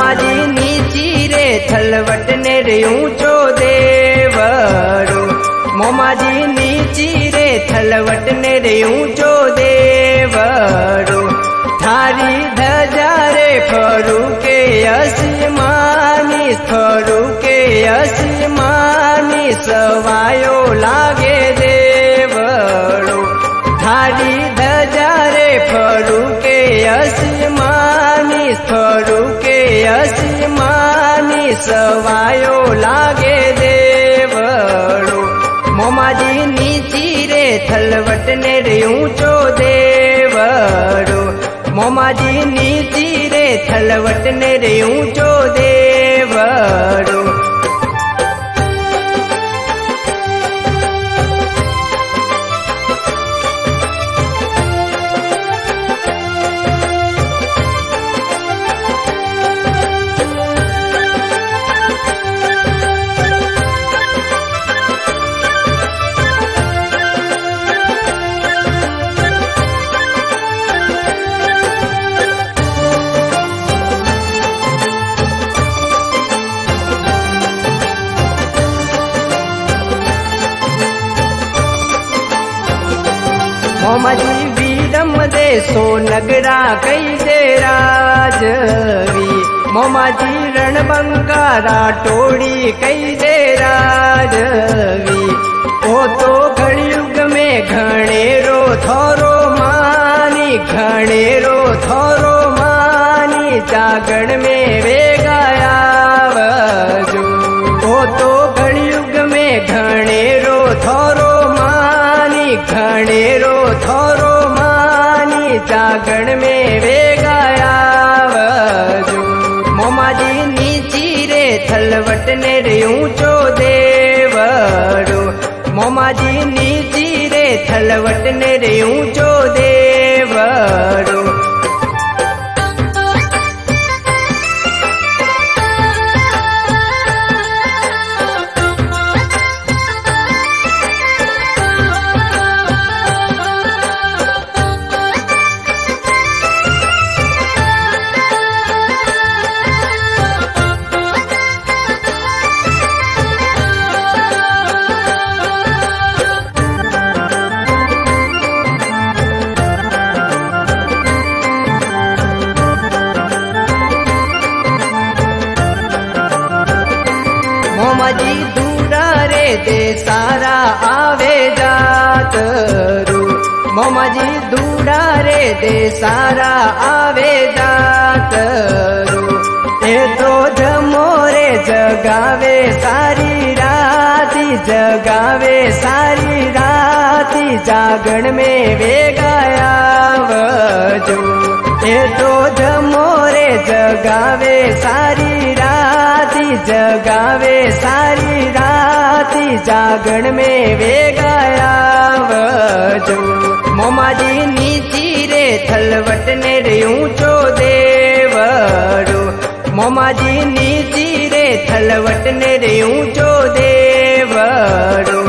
मोमाजी नीची रे थलवट ने रे ऊंचो देवड़ो। मोमाजी नीची रे थलवट ने रे ऊंचो देवड़ो। थारी धजा रे फरू के आसमानी, फरू के आसमानी सवायो लागे देवड़ो। थारी धजा रे फरू के आसमानी, फरू के आसमानी सवायो लागे देवड़ो। मोमाजी नीची रे थलवट ने रे ऊंचो देवड़ो। मोमाजी नीची रे थलवट ने रे ऊंचो देवड़ो। मोमाजी वीरम दे सो नगरा कई दे राजवी। मोमाजी रणबंकारा टोड़ी कई दे राजवी। ओ तो घड़युग में घणेरो थोरो मानी, घणेरो थोरो मानी जागण में वे गाया वजो। ओ तो घड़युग में घणेरो थोरो मानी, घणेरो थोरो मानी जागण में वे गाया वजो। मोमाजी नीची रे थलवट ने रे ऊंचो देवड़ो। मोमाजी नीची रे थलवट ने रे ऊंचो देवड़ो। मोमाजी दूरा रे दे सारा आवे जात रू। मोमाजी दूरा रे दे सारा आवे जात रू। ए तो जमोरे जगावे सारी राती, जगावे सारी राती जागण में वे गाया वजो। ए तो जमोरे जगावे सारी राती, जगावे सारी राती जागण में वे गाया वजो। मोमाजी नीची रे थलवट ने रे ऊंचो देवड़ो। मोमाजी नीची रे थलवट ने रे ऊंचो देवड़ो।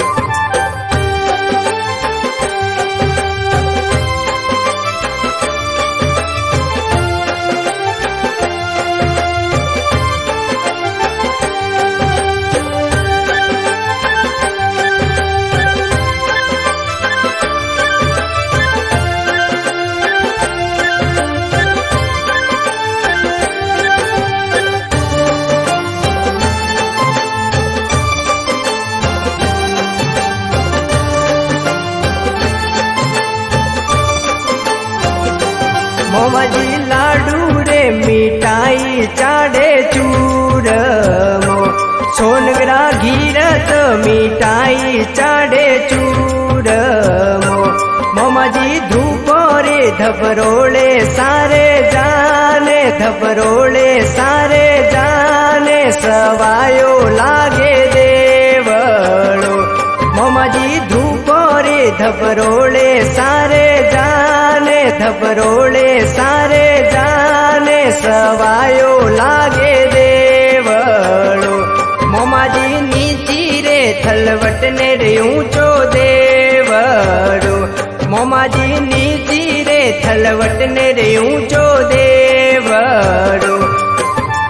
मोमाजी लाडू रे मिठाई चाड़े चूरमो। सोनगरा घीरत मिठाई चाड़े चूरमो। मोमाजी धूपो रे धबरोले सारे जाने, धबरोले सारे जाने सवायो लागे देवड़ो। मोमाजी धूपो रे धबरोले सारे जाने, धबरोले सारे जाने सवायो लागे देवड़ो। मोमाजी नीची रे थलवट ने रे ऊंचो देवड़ो। मोमाजी नीची रे थलवट ने रे ऊंचो देवड़ो।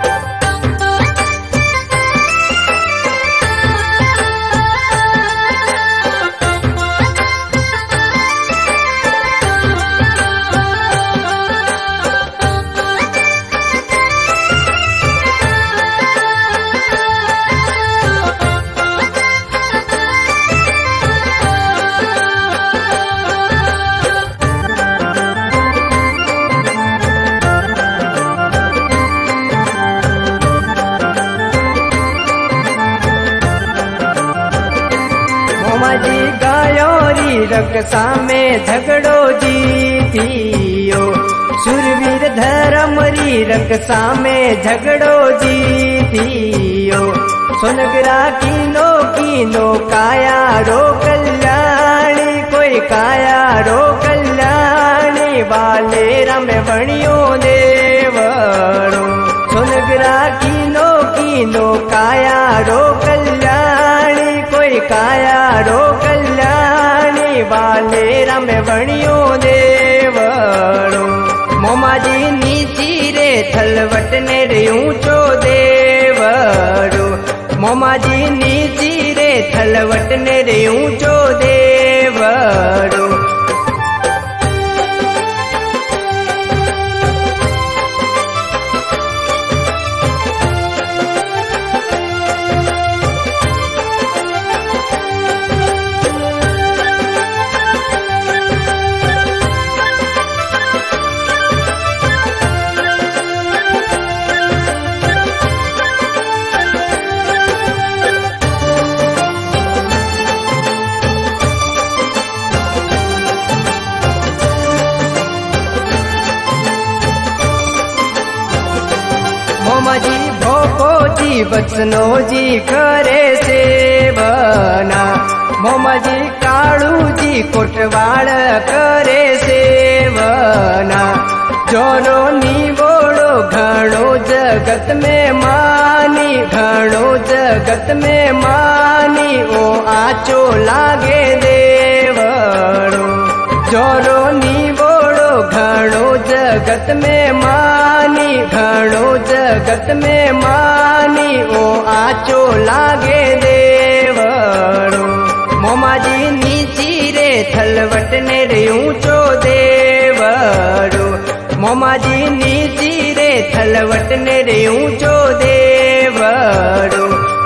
रक सामे झगड़ो जीतियो। शूरवीर धर्मरी रक सामे झगड़ो जीतियो। सोनगरा कीनो कीनो काया रो कल्याणी, कोई काया रो कल्याणी वाले राम बणियो देवड़ो। सोनगरा कीनो कीनो काया रो कल्याणी, कोई काया रो कल्याणी वाले राम बणियो देवड़ो। मोमाजी नीची रे थलवट ने रे ऊंचो देवड़ो। मोमाजी नीची रे थलवट ने रे ऊंचो देवड़ो। मोमाजी भोपो जी बचनो जी करे सेवना। मोमाजी काळू जी कोटवाड़ करे सेवना। जोरो नीवोड़ो घणो जगत में मानी, घणो जगत में मानी ओ आचो लागे देवड़ो। जोरो नीवोड़ो घणो जगत में मानी, घणो जगत में मानी ओ आचो लागे देवड़ो। मोमाजी नीची रे थलवट ने रे ऊंचो देवड़ो। मोमाजी नीची रे थलवट ने रे ऊंचो देवड़ो।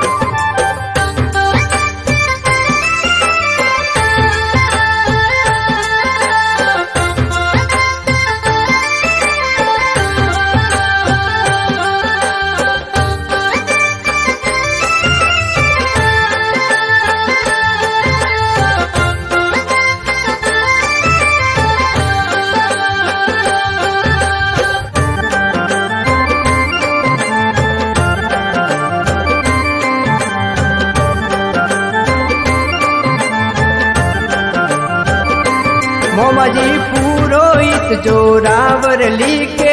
मोमाजी पुरोहित जोरावर लिखे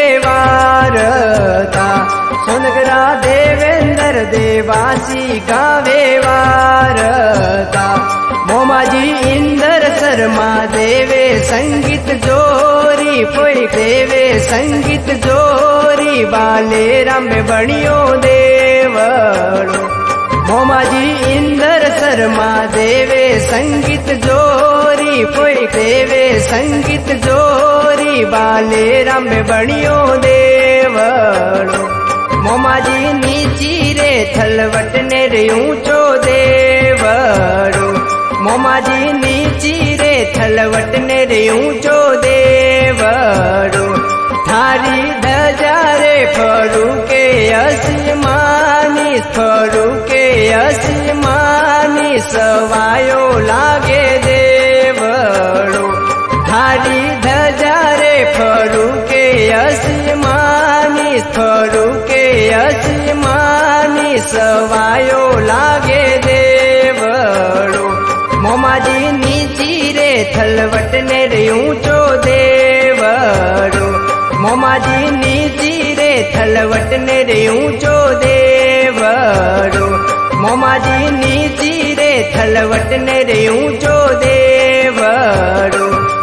वारता। सोनगरा देवेंद्र देवासी गावे वारता। मोमाजी इंदर शर्मा देवे संगीत जोरी, कोई देवे संगीत जोरी वाले राम बणियो देवड़ो। मोमाजी इंदर शर्मा देवे संगीत जोरी, कोई देवे संगीत जोरी वाले राम बणियो देवड़ो। मोमाजी नीची रे थलवट ने रे ऊंचो देवड़ो। मोमाजी नीची रे थलवट ने रे ऊंचो देवड़ो। थारी ध्वजा रे फरू के आसमानी, फरू के आसमानी सवायो लागे देवड़ो। थारी ध्वजा रे फरू के आसमानी, फरू के आसमानी सवायो लागे देवड़ो। मोमाजी नीची रे थलवट ने रे ऊंचो देवड़ो। मोमाजी नीची रे थलवट ने रे ऊंचो देवड़ो। मोमाजी नीची रे थलवट ने रे ऊंचो देवड़ो।